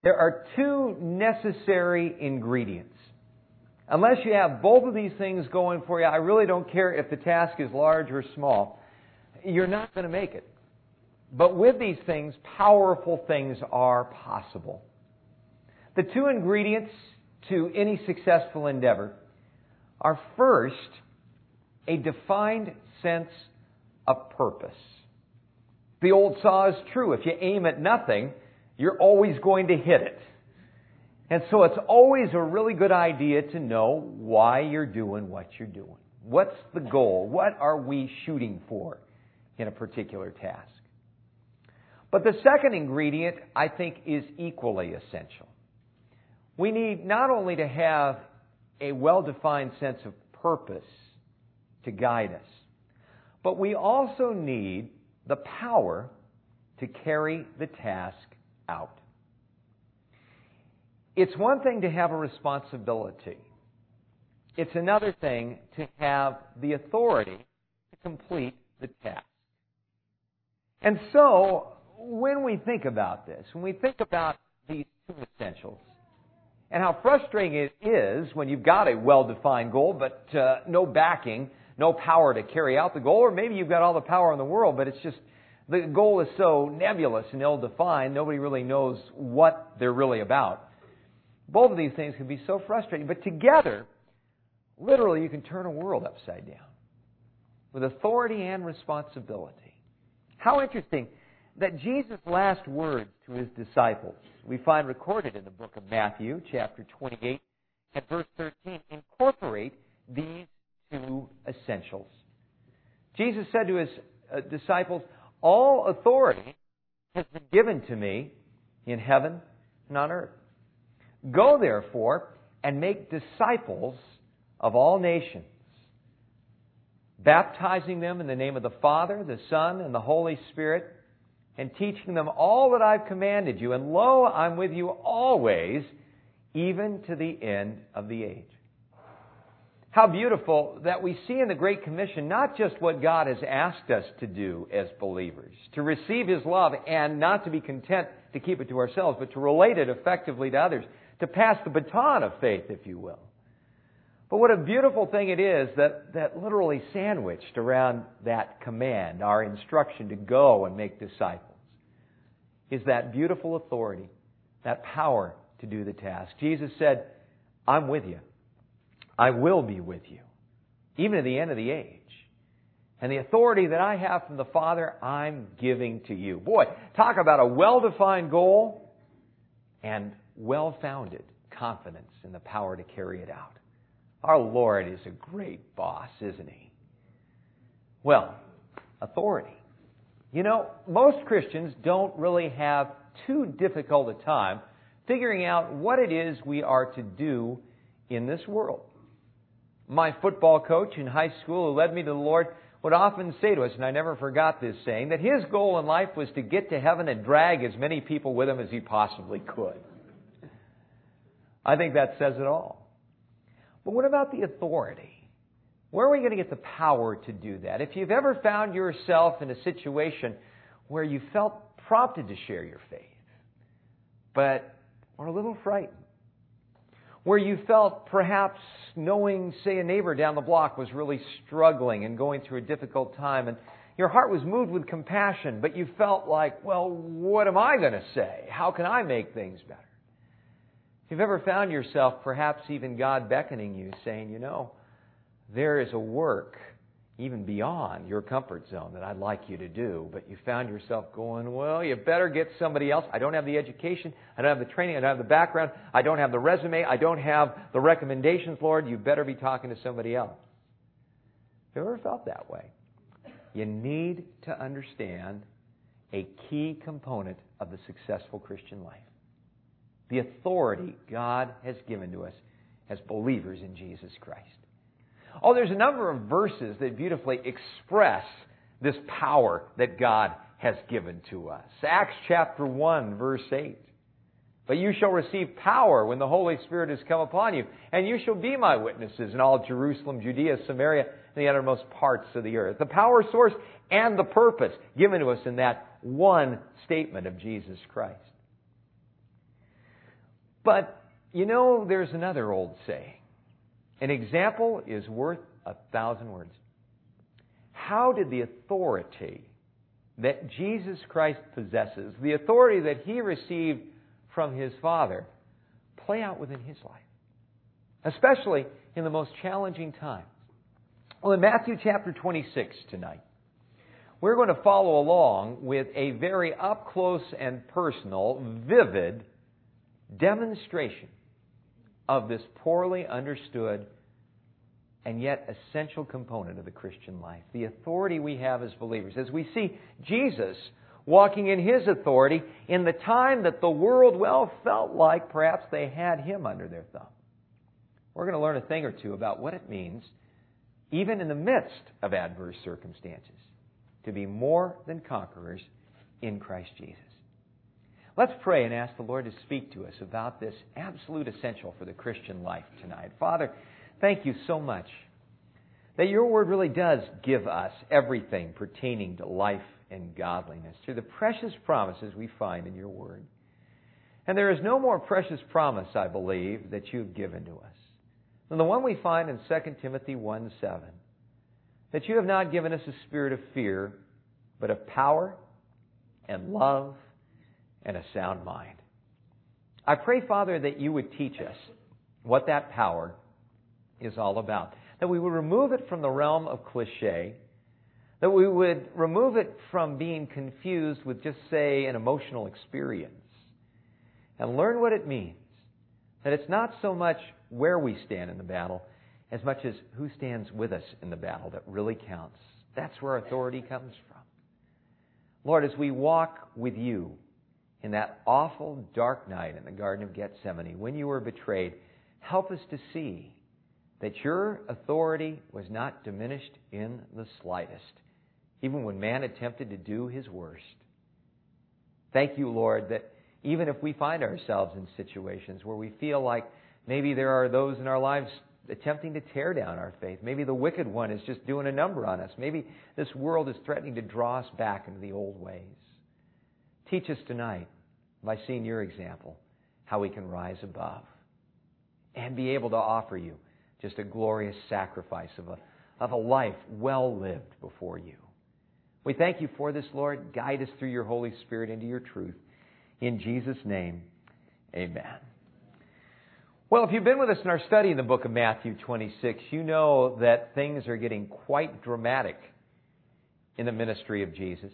There are two necessary ingredients. Unless you have both of these things going for you, I really don't care if the task is large or small. You're not going to make it. But with these things, powerful things are possible. The two ingredients to any successful endeavor are, first, a defined sense of purpose. The old saw is true. If you aim at nothing, you're always going to hit it. And so it's always a really good idea to know why you're doing what you're doing. What's the goal? What are we shooting for in a particular task? But the second ingredient, I think, is equally essential. We need not only to have a well-defined sense of purpose to guide us, but we also need the power to carry the task out. It's one thing to have a responsibility. It's another thing to have the authority to complete the task. And so, when we think about this, when we think about these two essentials, and how frustrating it is when you've got a well-defined goal, but no backing, no power to carry out the goal, or maybe you've got all the power in the world, but it's just the goal is so nebulous and ill-defined, nobody really knows what they're really about. Both of these things can be so frustrating, but together, literally, you can turn a world upside down with authority and responsibility. How interesting that Jesus' last words to His disciples, we find recorded in the book of Matthew, chapter 28, and verse 13, incorporate these two essentials. Jesus said to His disciples, "All authority has been given to me in heaven and on earth. Go, therefore, and make disciples of all nations, baptizing them in the name of the Father, the Son, and the Holy Spirit, and teaching them all that I've commanded you. And lo, I'm with you always, even to the end of the age." How beautiful that we see in the Great Commission not just what God has asked us to do as believers, to receive His love and not to be content to keep it to ourselves, but to relate it effectively to others, to pass the baton of faith, if you will. But what a beautiful thing it is that literally sandwiched around that command, our instruction to go and make disciples, is that beautiful authority, that power to do the task. Jesus said, "I'm with you. I will be with you, even to the end of the age. And the authority that I have from the Father, I'm giving to you." Boy, talk about a well-defined goal and well-founded confidence in the power to carry it out. Our Lord is a great boss, isn't He? Well, authority. You know, most Christians don't really have too difficult a time figuring out what it is we are to do in this world. My football coach in high school who led me to the Lord would often say to us, and I never forgot this saying, that his goal in life was to get to heaven and drag as many people with him as he possibly could. I think that says it all. But what about the authority? Where are we going to get the power to do that? If you've ever found yourself in a situation where you felt prompted to share your faith, but are a little frightened, where you felt perhaps knowing, say, a neighbor down the block was really struggling and going through a difficult time, and your heart was moved with compassion, but you felt like, well, what am I going to say? How can I make things better? If you've ever found yourself, perhaps even God beckoning you, saying, you know, there is a work even beyond your comfort zone that I'd like you to do, but you found yourself going, well, you better get somebody else. I don't have the education. I don't have the training. I don't have the background. I don't have the resume. I don't have the recommendations, Lord. You better be talking to somebody else. Have you ever felt that way? You need to understand a key component of the successful Christian life. The authority God has given to us as believers in Jesus Christ. Oh, there's a number of verses that beautifully express this power that God has given to us. Acts chapter 1, verse 8. But you shall receive power when the Holy Spirit has come upon you, and you shall be my witnesses in all Jerusalem, Judea, Samaria, and the uttermost parts of the earth. The power source and the purpose given to us in that one statement of Jesus Christ. But, you know, there's another old saying. An example is worth 1,000 words. How did the authority that Jesus Christ possesses, the authority that He received from His Father, play out within His life? Especially in the most challenging times. Well, in Matthew chapter 26 tonight, we're going to follow along with a very up-close and personal, vivid demonstration of this poorly understood and yet essential component of the Christian life, the authority we have as believers. As we see Jesus walking in His authority in the time that the world, well, felt like perhaps they had Him under their thumb. We're going to learn a thing or two about what it means, even in the midst of adverse circumstances, to be more than conquerors in Christ Jesus. Let's pray and ask the Lord to speak to us about this absolute essential for the Christian life tonight. Father, thank You so much that Your Word really does give us everything pertaining to life and godliness through the precious promises we find in Your Word. And there is no more precious promise, I believe, that You've given to us than the one we find in 2 Timothy 1:7, that You have not given us a spirit of fear, but of power and love and a sound mind. I pray, Father, that You would teach us what that power is all about, that we would remove it from the realm of cliche, that we would remove it from being confused with just, say, an emotional experience, and learn what it means, that it's not so much where we stand in the battle as much as who stands with us in the battle that really counts. That's where authority comes from. Lord, as we walk with You in that awful dark night in the Garden of Gethsemane, when You were betrayed, help us to see that Your authority was not diminished in the slightest, even when man attempted to do his worst. Thank You, Lord, that even if we find ourselves in situations where we feel like maybe there are those in our lives attempting to tear down our faith, maybe the wicked one is just doing a number on us, maybe this world is threatening to draw us back into the old ways, teach us tonight, by seeing Your example, how we can rise above and be able to offer You just a glorious sacrifice of a life well lived before You. We thank You for this, Lord. Guide us through Your Holy Spirit into Your truth. In Jesus' name, amen. Well, if you've been with us in our study in the book of Matthew 26, you know that things are getting quite dramatic in the ministry of Jesus.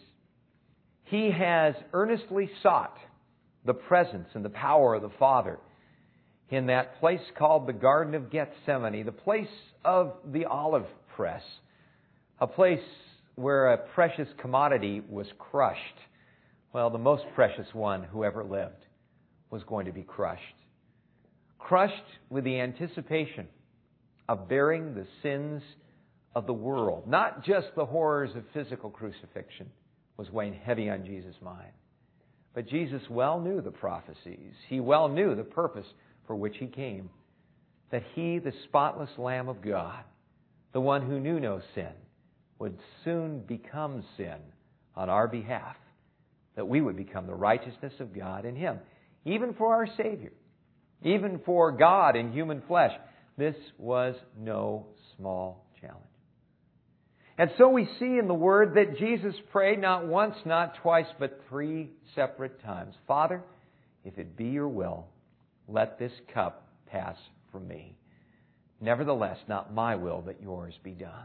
He has earnestly sought the presence and the power of the Father in that place called the Garden of Gethsemane, the place of the olive press, a place where a precious commodity was crushed. Well, the most precious one who ever lived was going to be crushed. Crushed with the anticipation of bearing the sins of the world. Not just the horrors of physical crucifixion was weighing heavy on Jesus' mind. But Jesus well knew the prophecies. He well knew the purpose for which He came. That He, the spotless Lamb of God, the one who knew no sin, would soon become sin on our behalf. That we would become the righteousness of God in Him. Even for our Savior. Even for God in human flesh. This was no small challenge. And so we see in the Word that Jesus prayed not once, not twice, but 3 separate times. Father, if it be Your will, let this cup pass from me. Nevertheless, not my will, but Yours be done.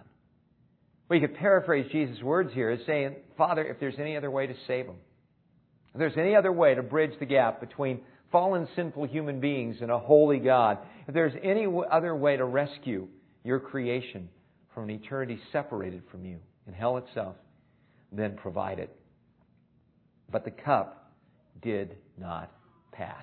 We could paraphrase Jesus' words here as saying, Father, if there's any other way to save them, if there's any other way to bridge the gap between fallen, sinful human beings and a holy God, if there's any other way to rescue Your creation from an eternity separated from You in hell itself, then provide it. But the cup did not pass.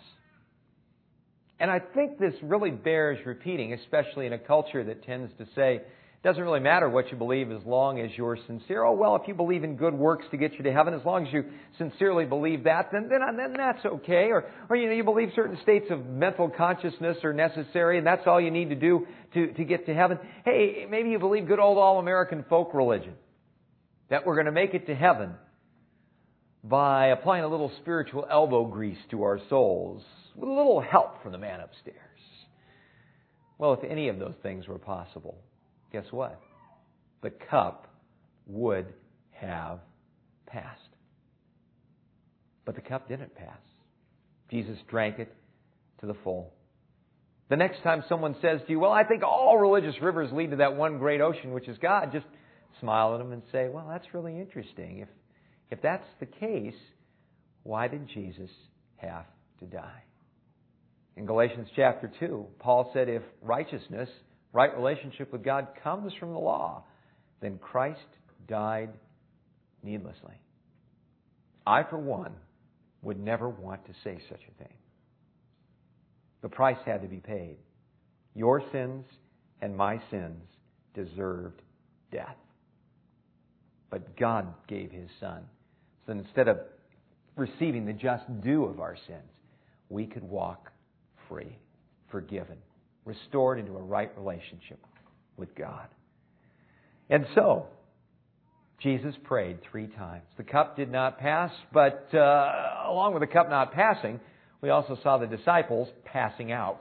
And I think this really bears repeating, especially in a culture that tends to say, it doesn't really matter what you believe as long as you're sincere. Oh, well, if you believe in good works to get you to heaven, as long as you sincerely believe that, then that's okay. Or you believe certain states of mental consciousness are necessary, and that's all you need to do to get to heaven. Hey, maybe you believe good old all-American folk religion, that we're going to make it to heaven by applying a little spiritual elbow grease to our souls with a little help from the man upstairs. Well, if any of those things were possible, guess what? The cup would have passed. But the cup didn't pass. Jesus drank it to the full. The next time someone says to you, well, I think all religious rivers lead to that one great ocean, which is God, just smile at them and say, well, that's really interesting. If that's the case, why did Jesus have to die? In Galatians chapter 2, Paul said if righteousness, right relationship with God, comes from the law, then Christ died needlessly. I, for one, would never want to say such a thing. The price had to be paid. Your sins and my sins deserved death. But God gave His Son. So instead of receiving the just due of our sins, we could walk free, forgiven, restored into a right relationship with God. And so, Jesus prayed 3 times. The cup did not pass, but along with the cup not passing, we also saw the disciples passing out.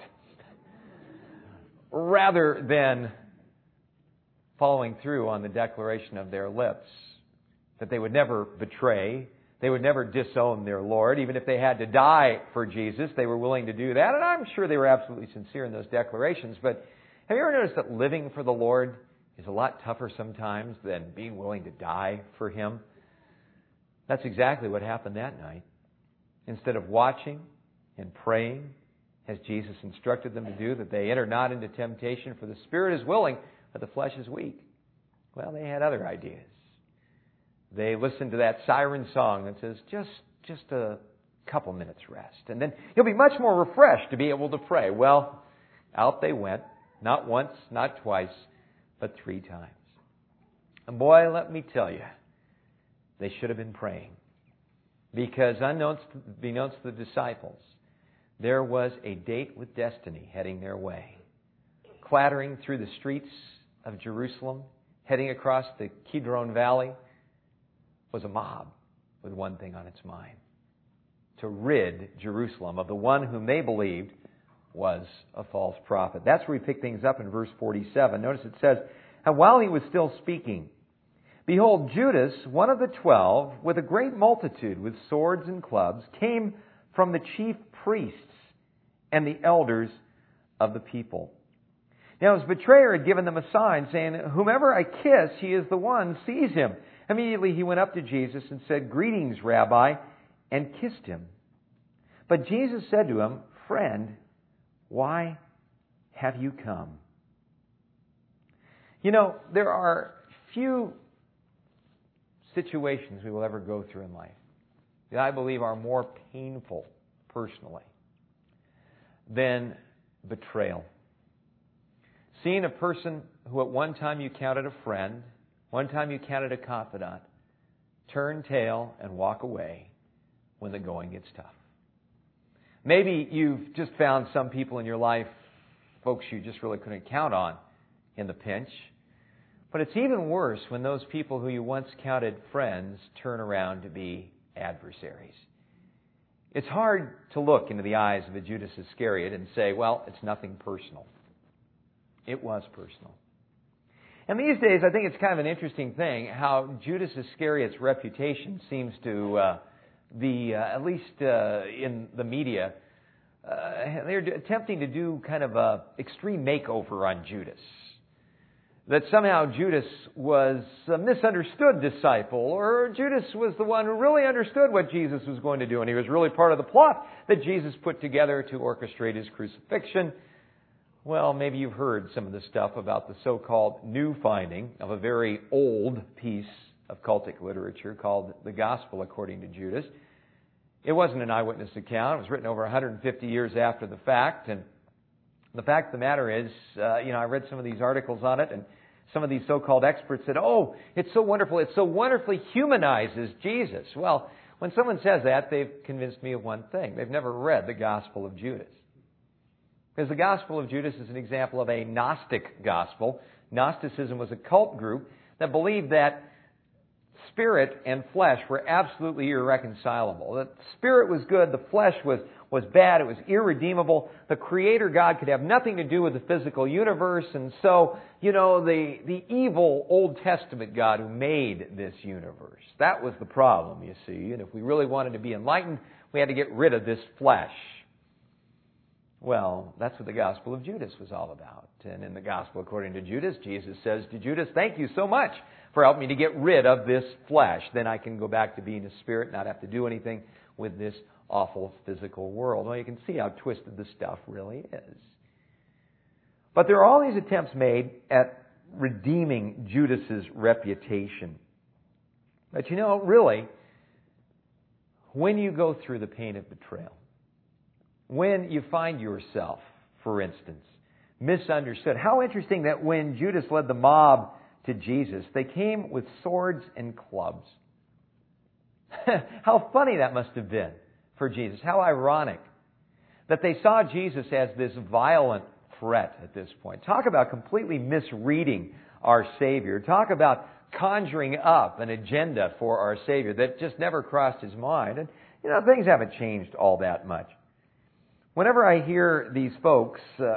Rather than following through on the declaration of their lips that they would never betray, they would never disown their Lord. Even if they had to die for Jesus, they were willing to do that. And I'm sure they were absolutely sincere in those declarations. But have you ever noticed that living for the Lord is a lot tougher sometimes than being willing to die for Him? That's exactly what happened that night. Instead of watching and praying, as Jesus instructed them to do, that they enter not into temptation, for the spirit is willing, but the flesh is weak. Well, they had other ideas. They listened to that siren song that says, just a couple minutes rest, and then you'll be much more refreshed to be able to pray. Well, out they went, not once, not twice, but 3 times. And boy, let me tell you, they should have been praying. Because unbeknownst to the disciples, there was a date with destiny heading their way. Clattering through the streets of Jerusalem, heading across the Kidron Valley, was a mob with one thing on its mind: to rid Jerusalem of the one whom they believed was a false prophet. That's where we pick things up in verse 47. Notice it says, and while he was still speaking, behold, Judas, one of the 12, with a great multitude with swords and clubs, came from the chief priests and the elders of the people. Now his betrayer had given them a sign, saying, whomever I kiss, he is the one, seize him. Immediately he went up to Jesus and said, greetings, Rabbi, and kissed him. But Jesus said to him, friend, why have you come? You know, there are few situations we will ever go through in life that I believe are more painful personally than betrayal. Seeing a person who at one time you counted a friend, one time you counted a confidant, turn tail and walk away when the going gets tough. Maybe you've just found some people in your life, folks you just really couldn't count on in the pinch. But it's even worse when those people who you once counted friends turn around to be adversaries. It's hard to look into the eyes of a Judas Iscariot and say, well, it's nothing personal. It was personal. And these days, I think it's kind of an interesting thing how Judas Iscariot's reputation seems to be, at least in the media, they're attempting to do kind of a extreme makeover on Judas. That somehow Judas was a misunderstood disciple, or Judas was the one who really understood what Jesus was going to do, and he was really part of the plot that Jesus put together to orchestrate his crucifixion. Well, maybe you've heard some of the stuff about the so-called new finding of a very old piece of cultic literature called The Gospel According to Judas. It wasn't an eyewitness account. It was written over 150 years after the fact. And the fact of the matter is, I read some of these articles on it, and some of these so-called experts said, oh, it's so wonderful. It so wonderfully humanizes Jesus. Well, when someone says that, they've convinced me of one thing. They've never read the Gospel of Judas. Because the Gospel of Judas is an example of a Gnostic gospel. Gnosticism was a cult group that believed that spirit and flesh were absolutely irreconcilable. The spirit was good, the flesh was bad, it was irredeemable. The Creator God could have nothing to do with the physical universe, and so, the evil Old Testament God who made this universe, that was the problem, you see. And if we really wanted to be enlightened, we had to get rid of this flesh. Well, that's what the Gospel of Judas was all about. And in the Gospel according to Judas, Jesus says to Judas, "Thank you so much for helping me to get rid of this flesh. Then I can go back to being a spirit, not have to do anything with this awful physical world." Well, you can see how twisted the stuff really is. But there are all these attempts made at redeeming Judas's reputation. But really, when you go through the pain of betrayal, when you find yourself, for instance, misunderstood. How interesting that when Judas led the mob to Jesus, they came with swords and clubs. How funny that must have been for Jesus. How ironic that they saw Jesus as this violent threat at this point. Talk about completely misreading our Savior. Talk about conjuring up an agenda for our Savior that just never crossed His mind. And, things haven't changed all that much. Whenever I hear these folks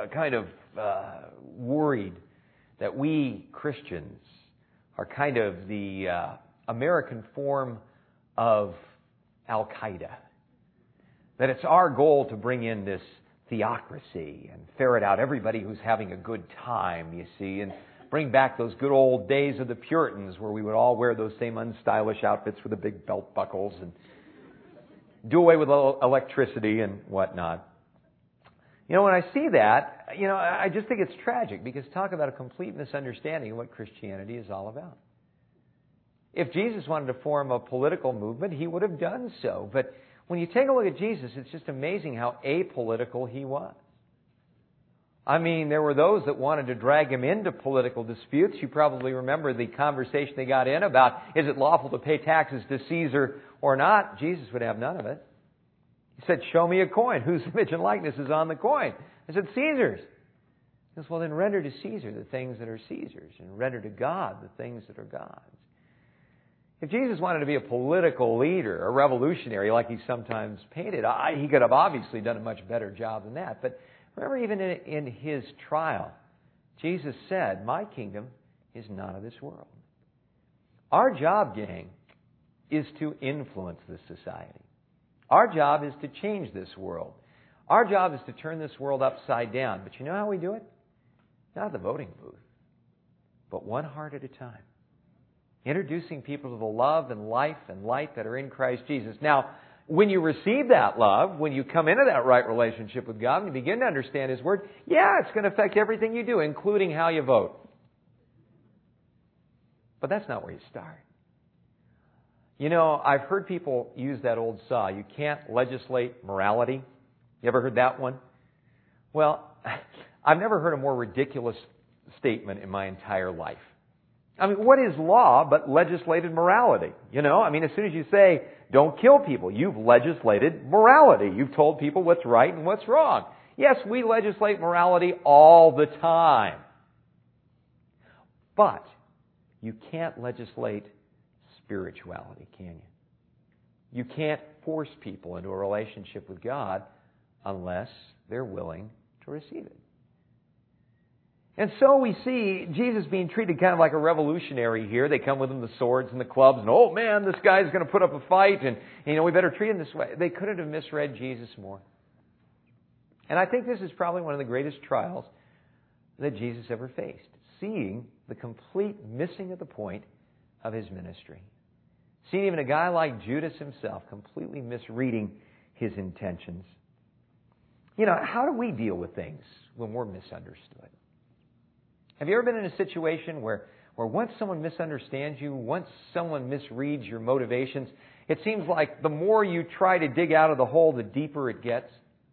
worried that we Christians are kind of the American form of Al-Qaeda, that it's our goal to bring in this theocracy and ferret out everybody who's having a good time, you see, and bring back those good old days of the Puritans where we would all wear those same unstylish outfits with the big belt buckles and do away with electricity and whatnot. When I see that, I just think it's tragic, because talk about a complete misunderstanding of what Christianity is all about. If Jesus wanted to form a political movement, He would have done so. But when you take a look at Jesus, it's just amazing how apolitical He was. I mean, there were those that wanted to drag Him into political disputes. You probably remember the conversation they got in about, is it lawful to pay taxes to Caesar or not? Jesus would have none of it. He said, "Show me a coin. Whose image and likeness is on the coin?" I said, "Caesar's." He says, "Well, then render to Caesar the things that are Caesar's, and render to God the things that are God's." If Jesus wanted to be a political leader, a revolutionary like He's sometimes painted, He could have obviously done a much better job than that. But remember, even in His trial, Jesus said, "My kingdom is not of this world." Our job, gang, is to influence this society. Our job is to change this world. Our job is to turn this world upside down. But you know how we do it? Not at the voting booth, but one heart at a time. Introducing people to the love and life and light that are in Christ Jesus. Now, when you receive that love, when you come into that right relationship with God and you begin to understand His Word, it's going to affect everything you do, including how you vote. But that's not where you start. I've heard people use that old saw, you can't legislate morality. You ever heard that one? Well, I've never heard a more ridiculous statement in my entire life. I mean, what is law but legislated morality? As soon as you say, don't kill people, you've legislated morality. You've told people what's right and what's wrong. Yes, we legislate morality all the time. But you can't legislate spirituality, can you? You can't force people into a relationship with God unless they're willing to receive it. And so we see Jesus being treated kind of like a revolutionary here. They come with him the swords and the clubs, and oh man, this guy's going to put up a fight, and we better treat him this way. They couldn't have misread Jesus more. And I think this is probably one of the greatest trials that Jesus ever faced, seeing the complete missing of the point of His ministry. Seeing even a guy like Judas himself completely misreading his intentions. How do we deal with things when we're misunderstood? Have you ever been in a situation where once someone misunderstands you, once someone misreads your motivations, it seems like the more you try to dig out of the hole, the deeper it gets?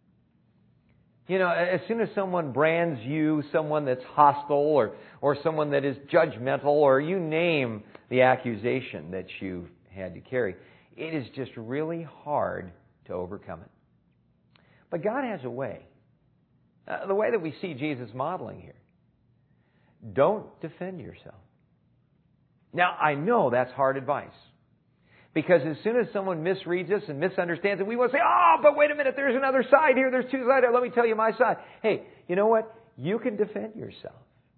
As soon as someone brands you someone that's hostile or someone that is judgmental, or you name the accusation that you've had to carry, it is just really hard to overcome it. But God has a way. The way that we see Jesus modeling here. Don't defend yourself. Now, I know that's hard advice. Because as soon as someone misreads us and misunderstands it, we want to say, oh, but wait a minute, there's another side here, there's two sides, let me tell you my side. Hey, you know what? You can defend yourself.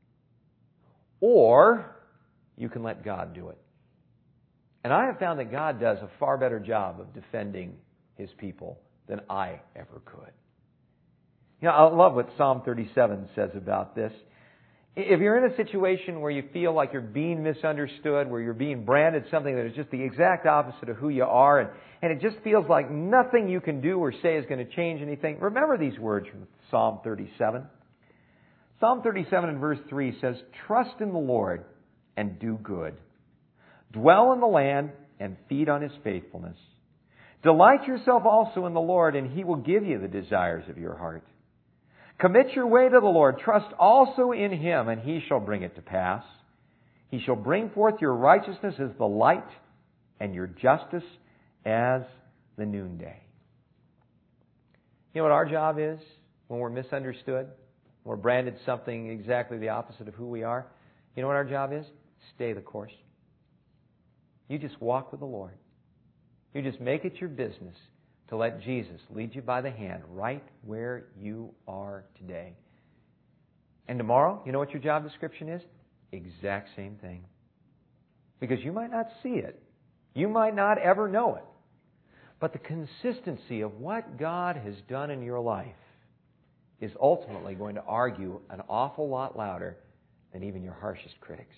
Or you can let God do it. And I have found that God does a far better job of defending His people than I ever could. You know, I love what Psalm 37 says about this. If you're in a situation where you feel like you're being misunderstood, where you're being branded something that is just the exact opposite of who you are, and it just feels like nothing you can do or say is going to change anything, remember these words from Psalm 37. Psalm 37 and verse 3 says, "Trust in the Lord and do good. Dwell in the land and feed on His faithfulness. Delight yourself also in the Lord, and He will give you the desires of your heart. Commit your way to the Lord. Trust also in Him, and He shall bring it to pass. He shall bring forth your righteousness as the light, and your justice as the noonday." You know what our job is when we're misunderstood? When we're branded something exactly the opposite of who we are? You know what our job is? Stay the course. You just walk with the Lord. You just make it your business to let Jesus lead you by the hand right where you are today. And tomorrow, you know what your job description is? Exact same thing. Because you might not see it. You might not ever know it. But the consistency of what God has done in your life is ultimately going to argue an awful lot louder than even your harshest critics.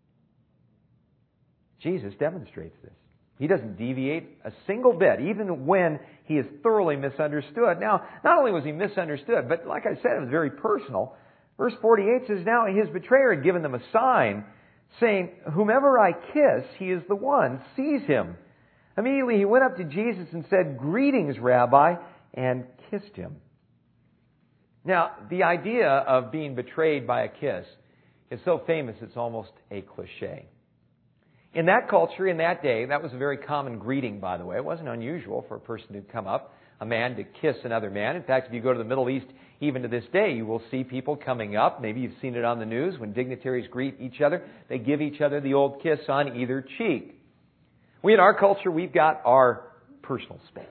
Jesus demonstrates this. He doesn't deviate a single bit, even when He is thoroughly misunderstood. Now, not only was He misunderstood, but like I said, it was very personal. Verse 48 says, "Now His betrayer had given them a sign, saying, 'Whomever I kiss, he is the one. Seize him.' Immediately He went up to Jesus and said, 'Greetings, Rabbi,' and kissed Him." Now, the idea of being betrayed by a kiss is so famous it's almost a cliche. In that culture, in that day, that was a very common greeting, by the way. It wasn't unusual for a person to come up, a man to kiss another man. In fact, if you go to the Middle East, even to this day, you will see people coming up. Maybe you've seen it on the news. When dignitaries greet each other, they give each other the old kiss on either cheek. We, in our culture, we've got our personal space.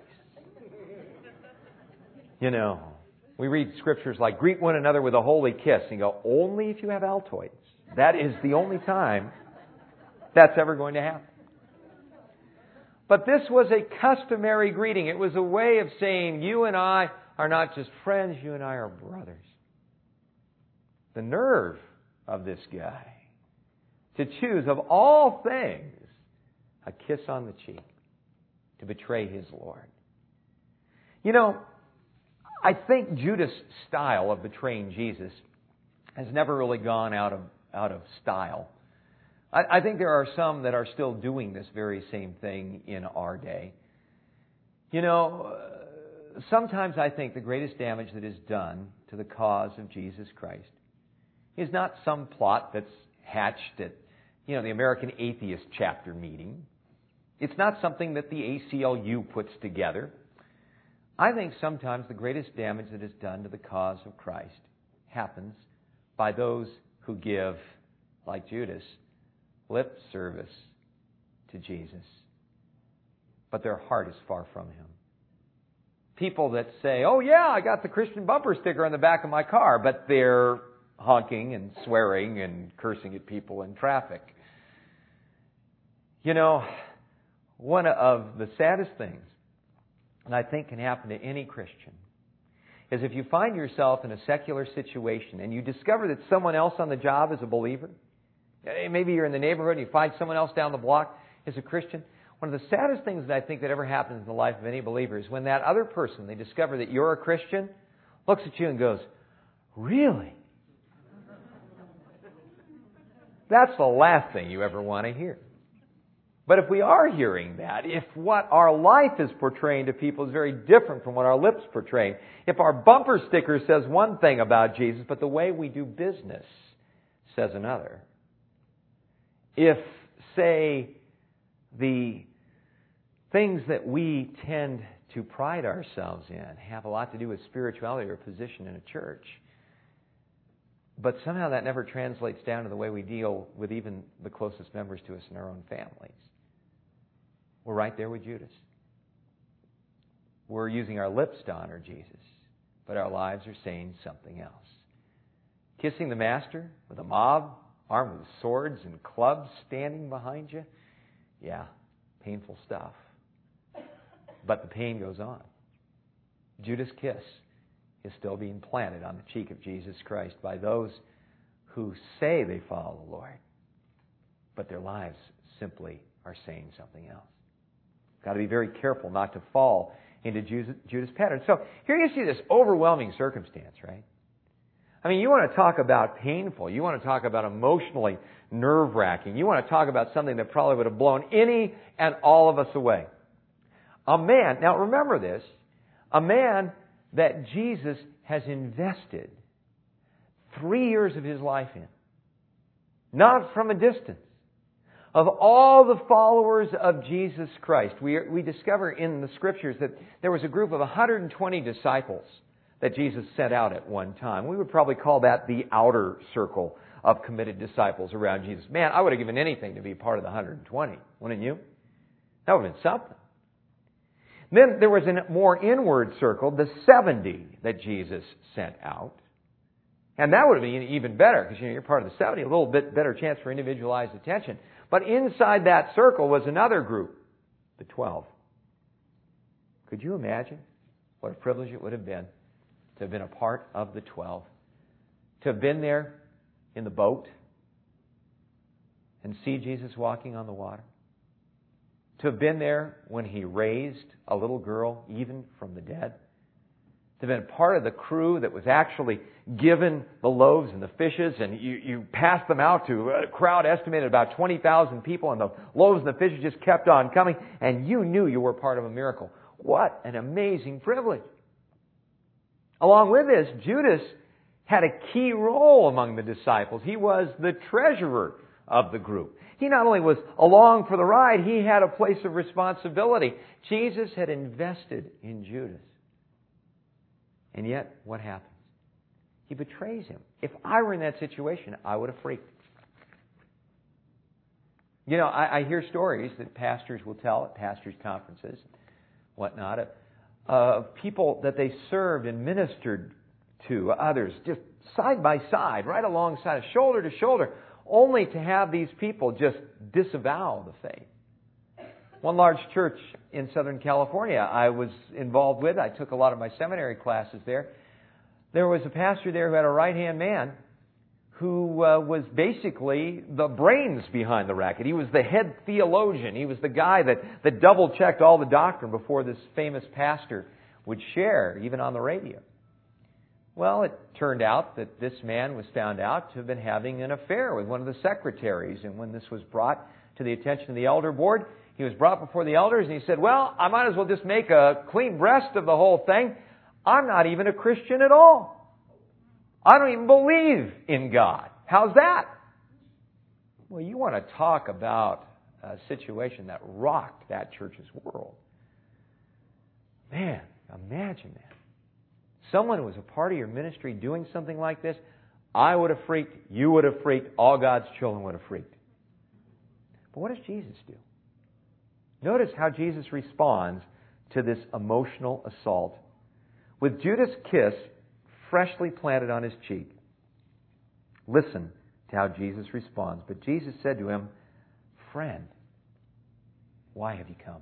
You know, we read scriptures like, "Greet one another with a holy kiss." And you go, only if you have Altoids. That is the only time that's ever going to happen. But this was a customary greeting. It was a way of saying, you and I are not just friends, you and I are brothers. The nerve of this guy to choose, of all things, a kiss on the cheek to betray his Lord. You know, I think Judas' style of betraying Jesus has never really gone out of style. I think there are some that are still doing this very same thing in our day. You know, sometimes I think the greatest damage that is done to the cause of Jesus Christ is not some plot that's hatched at, the American Atheist chapter meeting. It's not something that the ACLU puts together. I think sometimes the greatest damage that is done to the cause of Christ happens by those who give, like Judas, lip service to Jesus, but their heart is far from Him. People that say, "Oh yeah, I got the Christian bumper sticker on the back of my car," but they're honking and swearing and cursing at people in traffic. One of the saddest things, and I think can happen to any Christian, is if you find yourself in a secular situation and you discover that someone else on the job is a believer. Maybe you're in the neighborhood and you find someone else down the block is a Christian. One of the saddest things that I think that ever happens in the life of any believer is when that other person, they discover that you're a Christian, looks at you and goes, "Really?" That's the last thing you ever want to hear. But if we are hearing that, if what our life is portraying to people is very different from what our lips portray, if our bumper sticker says one thing about Jesus, but the way we do business says another, if, say, the things that we tend to pride ourselves in have a lot to do with spirituality or position in a church, But somehow that never translates down to the way we deal with even the closest members to us in our own families. We're right there with Judas. We're using our lips to honor Jesus, but our lives are saying something else. Kissing the Master with a mob, armed with swords and clubs standing behind you. Yeah, painful stuff. But the pain goes on. Judas' kiss is still being planted on the cheek of Jesus Christ by those who say they follow the Lord, but their lives simply are saying something else. Got to be very careful not to fall into Judas' pattern. So here you see this overwhelming circumstance, right? I mean, you want to talk about painful. You want to talk about emotionally nerve-wracking. You want to talk about something that probably would have blown any and all of us away. A man, now remember this, a man that Jesus has invested 3 years of his life in. Not from a distance. Of all the followers of Jesus Christ, we discover in the Scriptures that there was a group of 120 disciples that Jesus sent out at one time. We would probably call that the outer circle of committed disciples around Jesus. Man, I would have given anything to be part of the 120, wouldn't you? That would have been something. Then there was a more inward circle, the 70 that Jesus sent out. And that would have been even better, because you're part of the 70, a little bit better chance for individualized attention. But inside that circle was another group, the 12. Could you imagine what a privilege it would have been to have been a part of the 12? To have been there in the boat and see Jesus walking on the water? To have been there when He raised a little girl even from the dead? To have been part of the crew that was actually given the loaves and the fishes, and you passed them out to a crowd estimated about 20,000 people, and the loaves and the fishes just kept on coming, and you knew you were part of a miracle. What an amazing privilege. Along with this, Judas had a key role among the disciples. He was the treasurer of the group. He not only was along for the ride, he had a place of responsibility. Jesus had invested in Judas. And yet, what happens? He betrays him. If I were in that situation, I would have freaked. You know, I hear stories that pastors will tell at pastors' conferences, whatnot, of people that they served and ministered to others, just side by side, right alongside, shoulder to shoulder, only to have these people just disavow the faith. One large church in Southern California I was involved with, I took a lot of my seminary classes there. There was a pastor there who had a right-hand man who was basically the brains behind the racket. He was the head theologian. He was the guy that double-checked all the doctrine before this famous pastor would share, even on the radio. Well, it turned out that this man was found out to have been having an affair with one of the secretaries. And when this was brought to the attention of the elder board, he was brought before the elders and he said, well, I might as well just make a clean breast of the whole thing. I'm not even a Christian at all. I don't even believe in God. How's that? Well, you want to talk about a situation that rocked that church's world. Man, imagine that. Someone who was a part of your ministry doing something like this, I would have freaked, you would have freaked, all God's children would have freaked. But what does Jesus do? Notice how Jesus responds to this emotional assault. With Judas' kiss freshly planted on his cheek, listen to how Jesus responds. But Jesus said to him, friend, why have you come?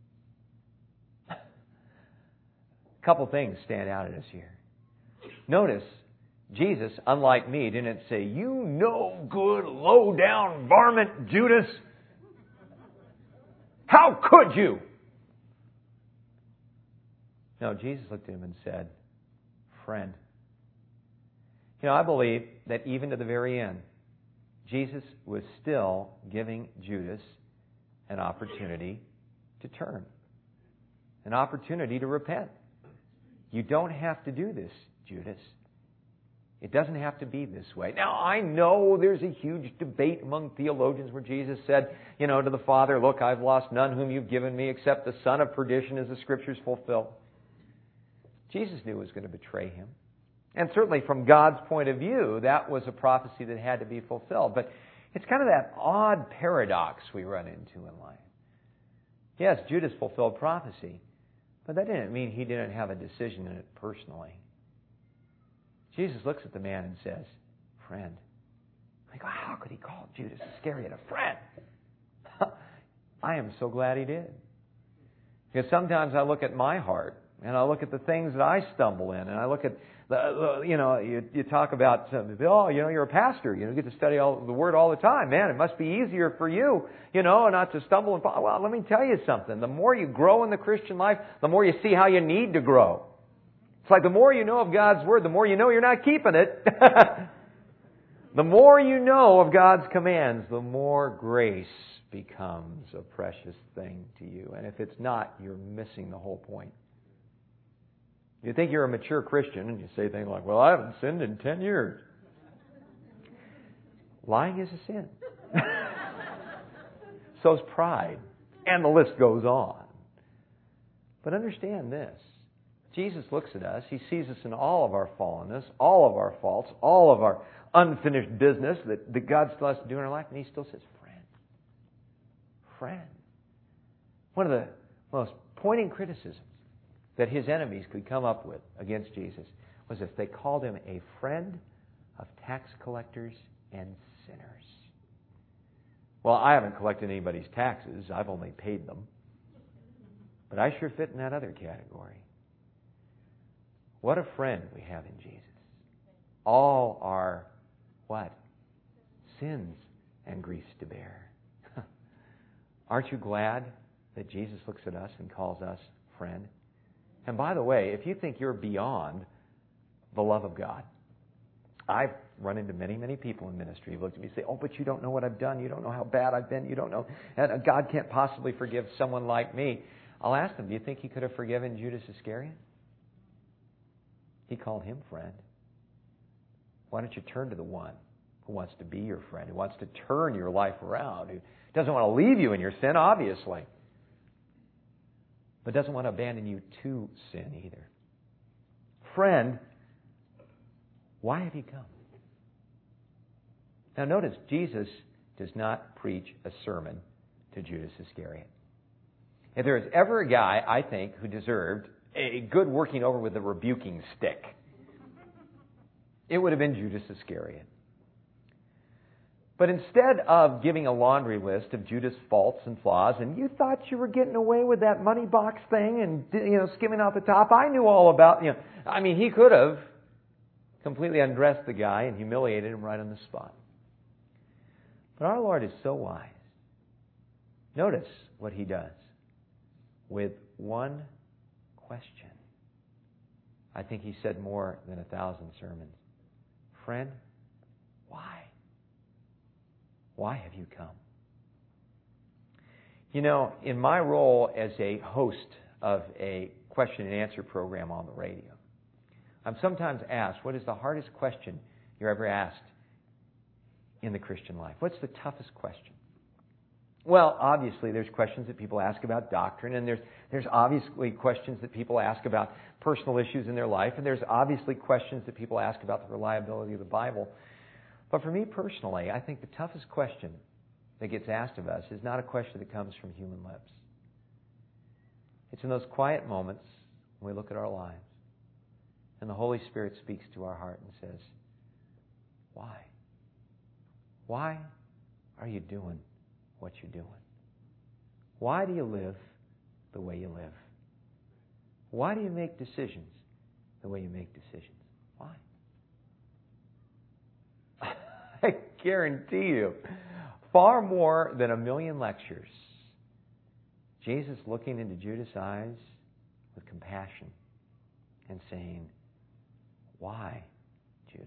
A couple things stand out at us here. Notice, Jesus, unlike me, didn't say, you no good, low-down varmint, Judas. How could you? No, Jesus looked at him and said, friend. You know, I believe that even to the very end, Jesus was still giving Judas an opportunity to turn, an opportunity to repent. You don't have to do this, Judas. It doesn't have to be this way. Now, I know there's a huge debate among theologians where Jesus said, to the Father, look, I've lost none whom you've given me except the son of perdition as the Scriptures fulfill. Jesus knew he was going to betray him. And certainly from God's point of view, that was a prophecy that had to be fulfilled. But it's kind of that odd paradox we run into in life. Yes, Judas fulfilled prophecy, but that didn't mean he didn't have a decision in it personally. Jesus looks at the man and says, friend. I go, how could he call Judas Iscariot a friend? I am so glad he did. Because sometimes I look at my heart, and I look at the things that I stumble in, and I look at you talk about, you're a pastor, you get to study the Word all the time. Man, it must be easier for you, not to stumble and fall. Well, let me tell you something. The more you grow in the Christian life, the more you see how you need to grow. It's like the more you know of God's Word, the more you know you're not keeping it. The more you know of God's commands, the more grace becomes a precious thing to you. And if it's not, you're missing the whole point. You think you're a mature Christian and you say things like, well, I haven't sinned in 10 years. Lying is a sin. So's pride. And the list goes on. But understand this. Jesus looks at us. He sees us in all of our fallenness, all of our faults, all of our unfinished business that God still has to do in our life. And He still says, friend. One of the most poignant criticisms that His enemies could come up with against Jesus was if they called Him a friend of tax collectors and sinners. Well, I haven't collected anybody's taxes. I've only paid them. But I sure fit in that other category. What a friend we have in Jesus. All our, what? Sins and griefs to bear. Aren't you glad that Jesus looks at us and calls us friend? And by the way, if you think you're beyond the love of God, I've run into many, many people in ministry who look at me and say, oh, but you don't know what I've done. You don't know how bad I've been. You don't know. And God can't possibly forgive someone like me. I'll ask them, do you think He could have forgiven Judas Iscariot? He called him friend. Why don't you turn to the one who wants to be your friend, who wants to turn your life around, who doesn't want to leave you in your sin, obviously, but doesn't want to abandon you to sin either. Friend, why have you come? Now notice, Jesus does not preach a sermon to Judas Iscariot. If there was ever a guy, I think, who deserved a good working over with a rebuking stick, it would have been Judas Iscariot. But instead of giving a laundry list of Judas' faults and flaws, and you thought you were getting away with that money box thing and skimming off the top, I knew all about, he could have completely undressed the guy and humiliated him right on the spot. But our Lord is so wise. Notice what He does with one question. I think He said more than 1,000 sermons. Friend, why? Why have you come? In my role as a host of a question and answer program on the radio, I'm sometimes asked, what is the hardest question you're ever asked in the Christian life? What's the toughest question? Well, obviously, there's questions that people ask about doctrine, and there's obviously questions that people ask about personal issues in their life, and there's obviously questions that people ask about the reliability of the Bible. But for me personally, I think the toughest question that gets asked of us is not a question that comes from human lips. It's in those quiet moments when we look at our lives, and the Holy Spirit speaks to our heart and says, why? Why are you doing what you're doing? Why do you live the way you live? Why do you make decisions the way you make decisions? Why? I guarantee you, far more than 1,000,000 lectures, Jesus looking into Judas' eyes with compassion and saying, why, Judas?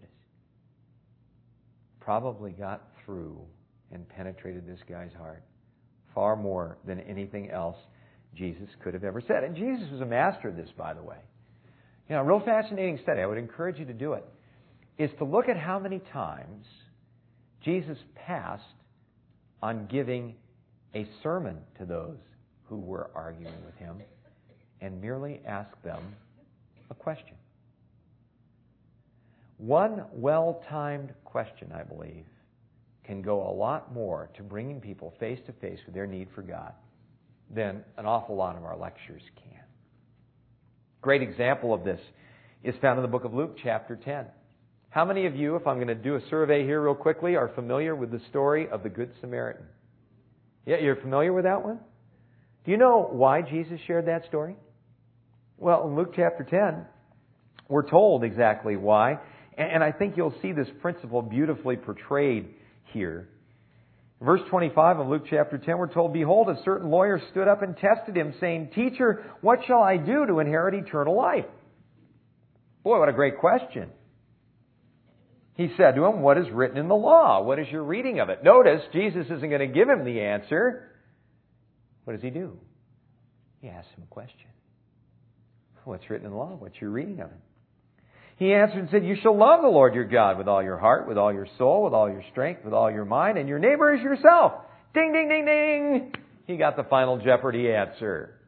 Probably got through and penetrated this guy's heart far more than anything else Jesus could have ever said. And Jesus was a master of this, by the way. A real fascinating study, I would encourage you to do it, is to look at how many times Jesus passed on giving a sermon to those who were arguing with Him and merely asked them a question. One well-timed question, I believe, can go a lot more to bringing people face to face with their need for God than an awful lot of our lectures can. Great example of this is found in the book of Luke, chapter 10. How many of you, if I'm going to do a survey here real quickly, are familiar with the story of the Good Samaritan? Yeah, you're familiar with that one? Do you know why Jesus shared that story? Well, in Luke chapter 10, we're told exactly why, and I think you'll see this principle beautifully portrayed here. In verse 25 of Luke chapter 10, we're told, "Behold, a certain lawyer stood up and tested him, saying, 'Teacher, what shall I do to inherit eternal life?'" Boy, what a great question. He said to him, "What is written in the law? What is your reading of it?" Notice, Jesus isn't going to give him the answer. What does he do? He asks him a question. What's written in the law? What's your reading of it? He answered and said, "You shall love the Lord your God with all your heart, with all your soul, with all your strength, with all your mind, and your neighbor as yourself." Ding, ding, ding, ding. He got the final Jeopardy answer.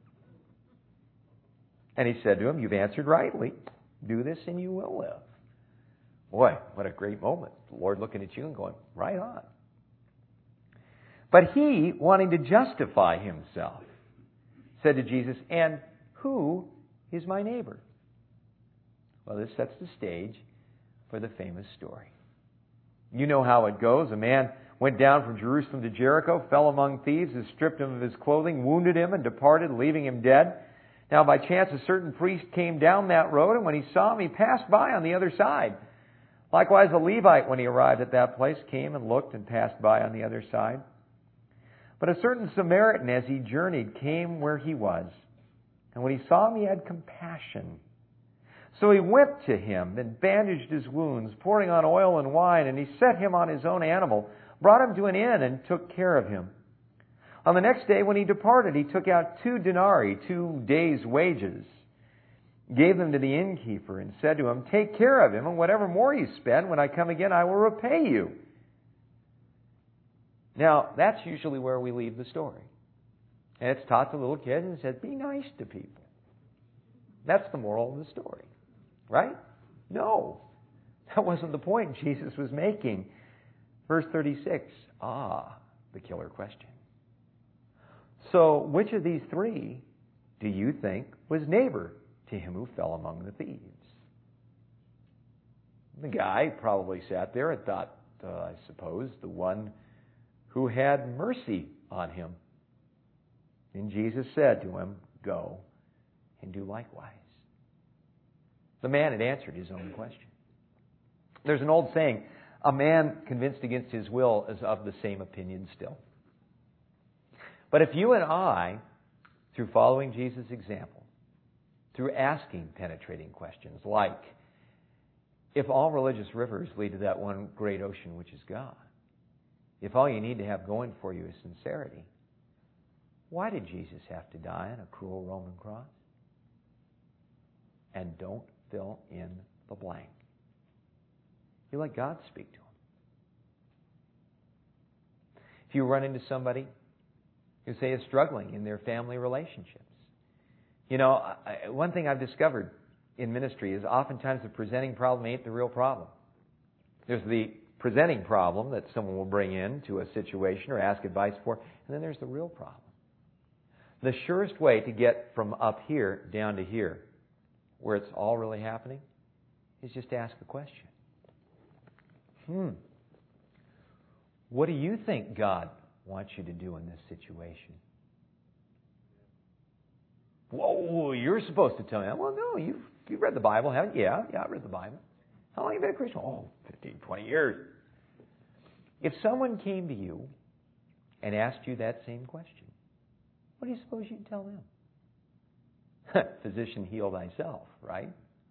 And he said to him, "You've answered rightly. Do this and you will live." Boy, what a great moment. The Lord looking at you and going, right on. But he, wanting to justify himself, said to Jesus, "And who is my neighbor?" Well, this sets the stage for the famous story. You know how it goes. A man went down from Jerusalem to Jericho, fell among thieves, who stripped him of his clothing, wounded him, and departed, leaving him dead. Now, by chance, a certain priest came down that road, and when he saw him, he passed by on the other side. Likewise, a Levite, when he arrived at that place, came and looked and passed by on the other side. But a certain Samaritan, as he journeyed, came where he was. And when he saw him, he had compassion. So he went to him and bandaged his wounds, pouring on oil and wine, and he set him on his own animal, brought him to an inn, and took care of him. On the next day, when he departed, he took out 2 denarii, 2 days' wages, gave them to the innkeeper, and said to him, "Take care of him, and whatever more you spend, when I come again, I will repay you." Now, that's usually where we leave the story. And it's taught to little kids and says, be nice to people. That's the moral of the story. Right? No. That wasn't the point Jesus was making. Verse 36. The killer question. So, which of these 3 do you think was neighbor to him who fell among the thieves? The guy probably sat there and thought, I suppose, the one who had mercy on him. And Jesus said to him, "Go and do likewise." The man had answered his own question. There's an old saying, a man convinced against his will is of the same opinion still. But if you and I, through following Jesus' example, through asking penetrating questions like, if all religious rivers lead to that one great ocean which is God, if all you need to have going for you is sincerity, why did Jesus have to die on a cruel Roman cross? And don't fill in the blank. You let God speak to him. If you run into somebody who, say, is struggling in their family relationships, you know, one thing I've discovered in ministry is oftentimes the presenting problem ain't the real problem. There's the presenting problem that someone will bring into a situation or ask advice for, and then there's the real problem. The surest way to get from up here down to here, where it's all really happening, is just to ask a question. What do you think God wants you to do in this situation? Whoa, you're supposed to tell me that. Well, no, you've read the Bible, haven't you? Yeah, I've read the Bible. How long have you been a Christian? 15, 20 years. If someone came to you and asked you that same question, what do you suppose you'd tell them? Physician, heal thyself, right?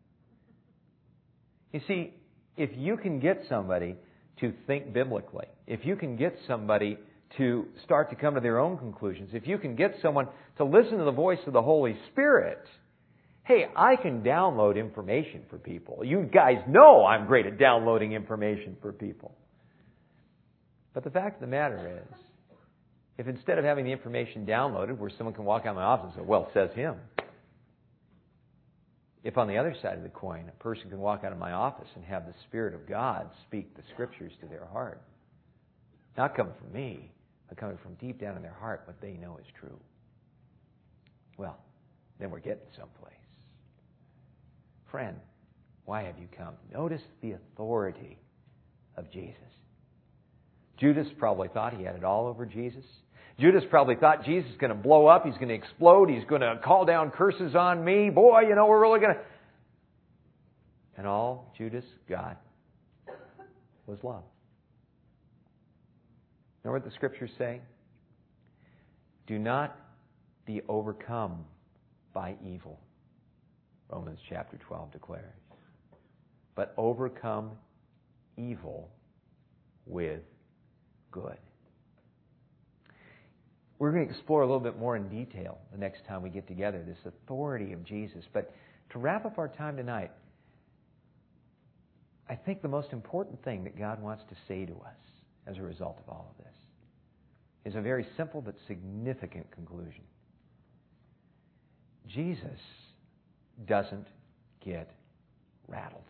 You see, if you can get somebody to think biblically, if you can get somebody to start to come to their own conclusions, if you can get someone to listen to the voice of the Holy Spirit, hey, I can download information for people. You guys know I'm great at downloading information for people. But the fact of the matter is, if instead of having the information downloaded where someone can walk out of my office and say, well, says him, If on the other side of the coin, a person can walk out of my office and have the Spirit of God speak the Scriptures to their heart, not coming from me, but coming from deep down in their heart, what they know is true, well, then we're getting someplace. Friend, why have you come? Notice the authority of Jesus. Judas probably thought he had it all over Jesus. Judas probably thought Jesus is going to blow up. He's going to explode. He's going to call down curses on me. Boy, we're really going to... And all Judas got was love. Know what the Scriptures say? Do not be overcome by evil, Romans chapter 12 declares. But overcome evil with good. We're going to explore a little bit more in detail the next time we get together, this authority of Jesus. But to wrap up our time tonight, I think the most important thing that God wants to say to us as a result of all of this is a very simple but significant conclusion. Jesus doesn't get rattled.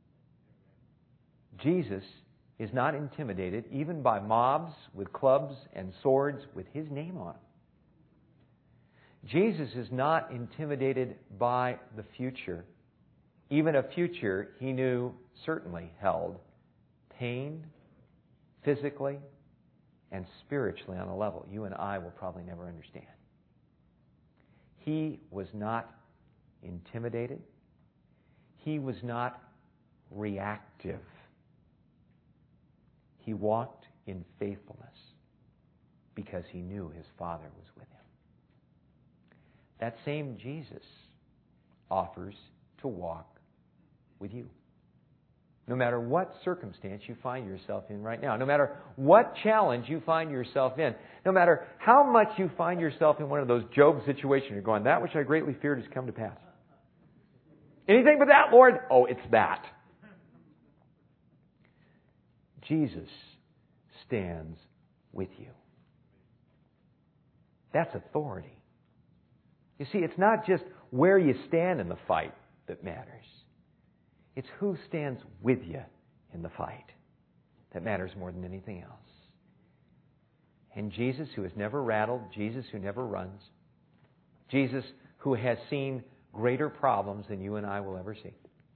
Jesus is not intimidated even by mobs with clubs and swords with His name on them. Jesus is not intimidated by the future, even a future He knew certainly held pain, physically and spiritually on a level you and I will probably never understand. He was not intimidated. He was not reactive. He walked in faithfulness because He knew His Father was with Him. That same Jesus offers to walk with you. No matter what circumstance you find yourself in right now, no matter what challenge you find yourself in, no matter how much you find yourself in one of those Job situations, you're going, that which I greatly feared has come to pass. Anything but that, Lord? Oh, it's that. Jesus stands with you. That's authority. You see, it's not just where you stand in the fight that matters. It's who stands with you in the fight that matters more than anything else. And Jesus, who is never rattled, Jesus who never runs, Jesus who has seen greater problems than you and I will ever see,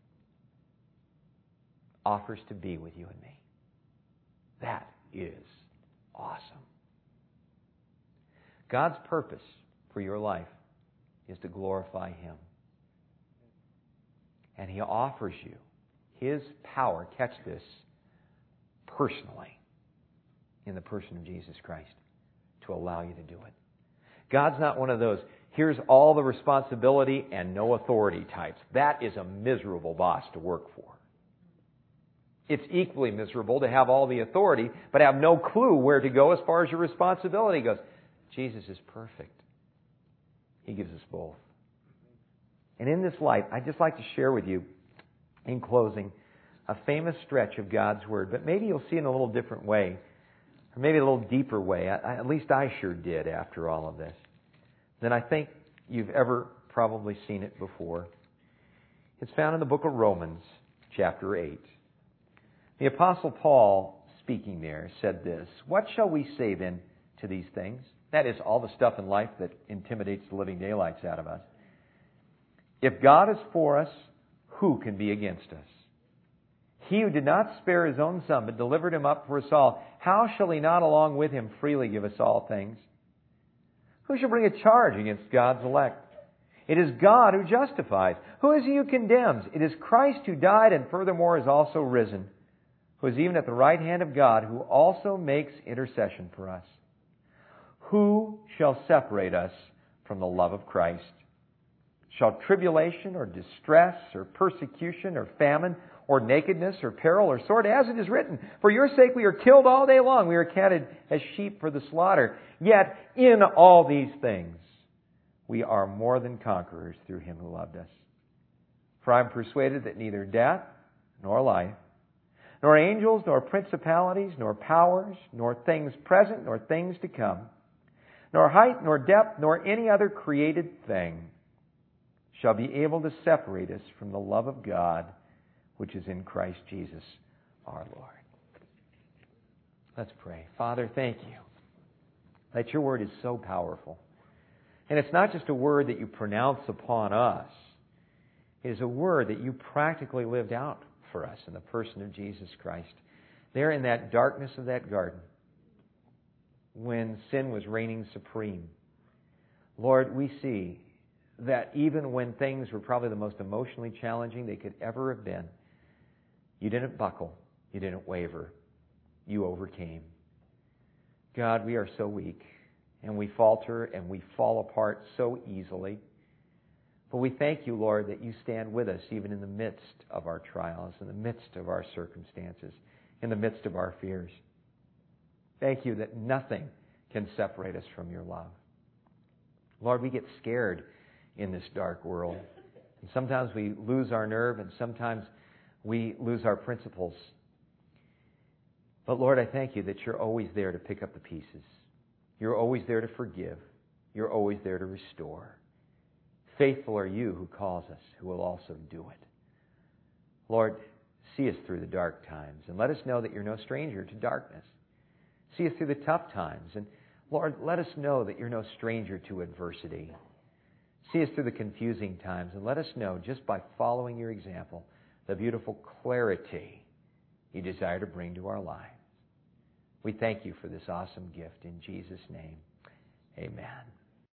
offers to be with you and me. That is awesome. God's purpose for your life is to glorify Him. And He offers you His power, catch this, personally, in the person of Jesus Christ, to allow you to do it. God's not one of those, here's all the responsibility and no authority types. That is a miserable boss to work for. It's equally miserable to have all the authority, but have no clue where to go as far as your responsibility goes. Jesus is perfect. He gives us both. And in this light, I'd just like to share with you, in closing, a famous stretch of God's Word. But maybe you'll see it in a little different way, or maybe a little deeper way. At least I sure did after all of this. Than I think you've ever probably seen it before. It's found in the book of Romans, chapter 8. The Apostle Paul, speaking there, said this, "What shall we say then to these things?" That is, all the stuff in life that intimidates the living daylights out of us. "If God is for us, who can be against us? He who did not spare His own Son, but delivered Him up for us all, how shall He not along with Him freely give us all things? Who shall bring a charge against God's elect? It is God who justifies. Who is He who condemns? It is Christ who died and furthermore is also risen, who is even at the right hand of God, who also makes intercession for us. Who shall separate us from the love of Christ? Shall tribulation or distress or persecution or famine or nakedness or peril or sword? As it is written, for your sake we are killed all day long. We are counted as sheep for the slaughter. Yet in all these things we are more than conquerors through Him who loved us. For I am persuaded that neither death nor life, nor angels, nor principalities, nor powers, nor things present, nor things to come, nor height, nor depth, nor any other created thing shall be able to separate us from the love of God, which is in Christ Jesus our Lord. Let's pray. Father, thank you that your word is so powerful. And it's not just a word that you pronounce upon us. It is a word that you practically lived out for us in the person of Jesus Christ. There in that darkness of that garden, when sin was reigning supreme, Lord, we see that even when things were probably the most emotionally challenging they could ever have been, you didn't buckle, you didn't waver, you overcame. God, we are so weak, and we falter, and we fall apart so easily. But we thank you, Lord, that you stand with us even in the midst of our trials, in the midst of our circumstances, in the midst of our fears. Thank you that nothing can separate us from your love. Lord, we get scared in this dark world. And sometimes we lose our nerve, and sometimes we lose our principles. But Lord, I thank you that you're always there to pick up the pieces. You're always there to forgive. You're always there to restore. Faithful are you who calls us, who will also do it. Lord, see us through the dark times, and let us know that you're no stranger to darkness. See us through the tough times, and Lord, let us know that you're no stranger to adversity. See us through the confusing times, and let us know, just by following your example, the beautiful clarity you desire to bring to our lives. We thank you for this awesome gift. In Jesus' name, amen.